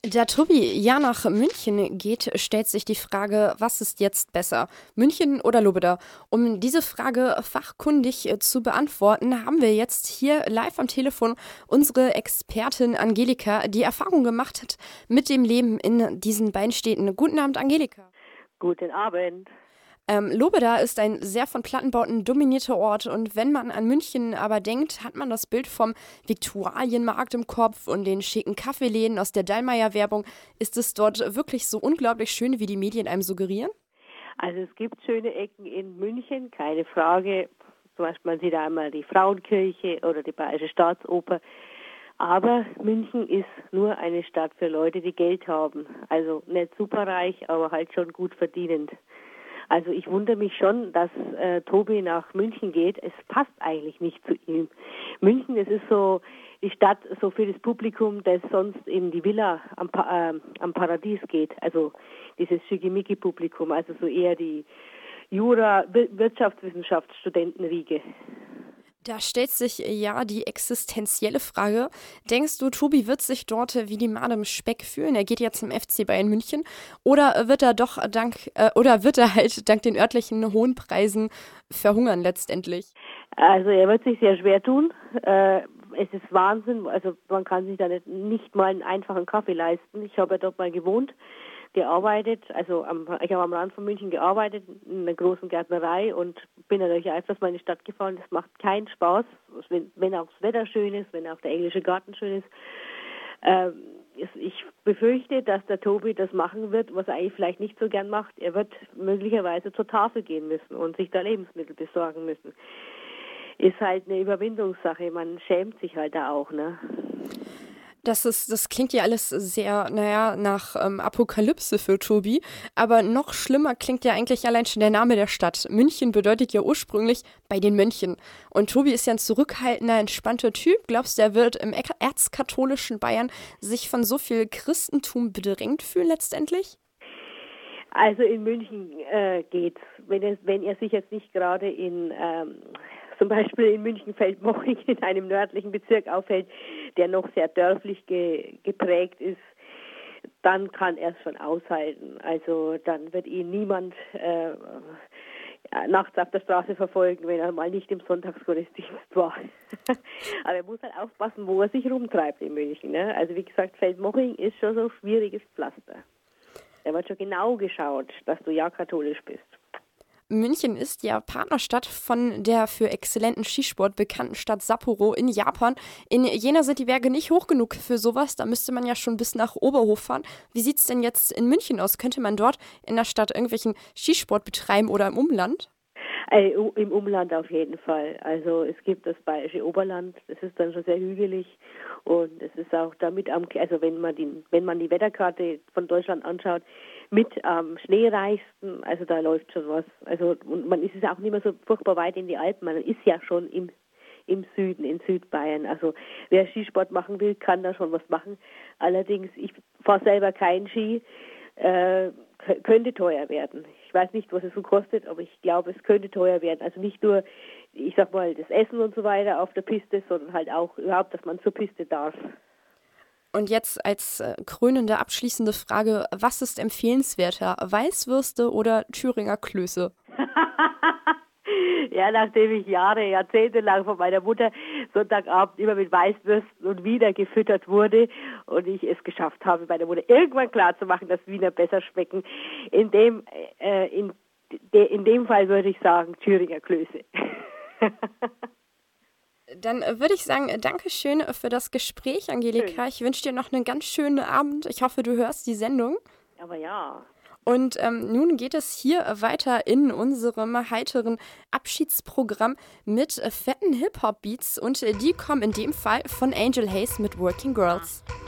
Da Tobi ja nach München geht, stellt sich die Frage, was ist jetzt besser, München oder Lobeda? Um diese Frage fachkundig zu beantworten, haben wir jetzt hier live am Telefon unsere Expertin Angelika, die Erfahrung gemacht hat mit dem Leben in diesen beiden Städten. Guten Abend, Angelika. Guten Abend. Lobeda ist ein sehr von Plattenbauten dominierter Ort und wenn man an München aber denkt, hat man das Bild vom Viktualienmarkt im Kopf und den schicken Kaffeeläden aus der Dallmayr-Werbung. Ist es dort wirklich so unglaublich schön, wie die Medien einem suggerieren? Also es gibt schöne Ecken in München, keine Frage. Zum Beispiel man sieht einmal die Frauenkirche oder die Bayerische Staatsoper. Aber München ist nur eine Stadt für Leute, die Geld haben. Also nicht superreich, aber halt schon gut verdienend. Also ich wundere mich schon, dass Tobi nach München geht. Es passt eigentlich nicht zu ihm. München, es ist so die Stadt so für das Publikum, das sonst in die Villa am Paradies geht. Also dieses Schickimicki-Publikum, also so eher die Wirtschaftswissenschaftsstudentenriege. Da stellt sich ja die existenzielle Frage. Denkst du, Tobi wird sich dort wie die Made im Speck fühlen? Er geht ja zum FC Bayern München. Oder wird er halt dank den örtlichen hohen Preisen verhungern letztendlich? Also er wird sich sehr schwer tun. Es ist Wahnsinn. Also man kann sich da nicht mal einen einfachen Kaffee leisten. Ich habe ja dort mal gewohnt, gearbeitet, ich habe am Rand von München gearbeitet, in einer großen Gärtnerei und bin natürlich öfters mal in die Stadt gefahren. Das macht keinen Spaß, wenn auch das Wetter schön ist, wenn auch der englische Garten schön ist. Ich befürchte, dass der Tobi das machen wird, was er eigentlich vielleicht nicht so gern macht. Er wird möglicherweise zur Tafel gehen müssen und sich da Lebensmittel besorgen müssen. Ist halt eine Überwindungssache, man schämt sich halt da auch, ne? Das klingt ja alles sehr, nach Apokalypse für Tobi. Aber noch schlimmer klingt ja eigentlich allein schon der Name der Stadt. München bedeutet ja ursprünglich bei den Mönchen. Und Tobi ist ja ein zurückhaltender, entspannter Typ. Glaubst du, er wird im erzkatholischen Bayern sich von so viel Christentum bedrängt fühlen letztendlich? Also in München geht's. Wenn er sich jetzt nicht gerade zum Beispiel in München-Feldmoching in einem nördlichen Bezirk aufhält, der noch sehr dörflich geprägt ist, dann kann er es schon aushalten. Also dann wird ihn niemand nachts auf der Straße verfolgen, wenn er mal nicht im Sonntagsgottesdienst war. Aber er muss halt aufpassen, wo er sich rumtreibt in München. Ne? Also wie gesagt, Feldmoching ist schon so ein schwieriges Pflaster. Da wird schon genau geschaut, dass du ja katholisch bist. München ist ja Partnerstadt von der für exzellenten Skisport bekannten Stadt Sapporo in Japan. In Jena sind die Berge nicht hoch genug für sowas, da müsste man ja schon bis nach Oberhof fahren. Wie sieht es denn jetzt in München aus? Könnte man dort in der Stadt irgendwelchen Skisport betreiben oder im Umland? Im Umland auf jeden Fall. Also es gibt das Bayerische Oberland, das ist dann schon sehr hügelig und es ist auch damit also wenn man die Wetterkarte von Deutschland anschaut, mit am schneereichsten, also da läuft schon was. Also und man ist es auch nicht mehr so furchtbar weit in die Alpen, man ist ja schon im Süden, in Südbayern. Also wer Skisport machen will, kann da schon was machen. Allerdings, ich fahre selber keinen Ski, könnte teuer werden. Ich weiß nicht, was es so kostet, aber ich glaube, es könnte teuer werden. Also nicht nur, ich sag mal, das Essen und so weiter auf der Piste, sondern halt auch überhaupt, dass man zur Piste darf. Und jetzt als krönende, abschließende Frage, was ist empfehlenswerter, Weißwürste oder Thüringer Klöße? Ja, nachdem ich jahrzehntelang von meiner Mutter Sonntagabend immer mit Weißwürsten und Wiener gefüttert wurde und ich es geschafft habe, meiner Mutter irgendwann klarzumachen, dass Wiener besser schmecken, in dem Fall würde ich sagen Thüringer Klöße. Dann würde ich sagen, Dankeschön für das Gespräch, Angelika. Schön. Ich wünsche dir noch einen ganz schönen Abend. Ich hoffe, du hörst die Sendung. Aber ja. Und nun geht es hier weiter in unserem heiteren Abschiedsprogramm mit fetten Hip-Hop-Beats und die kommen in dem Fall von Angel Hayes mit Working Girls.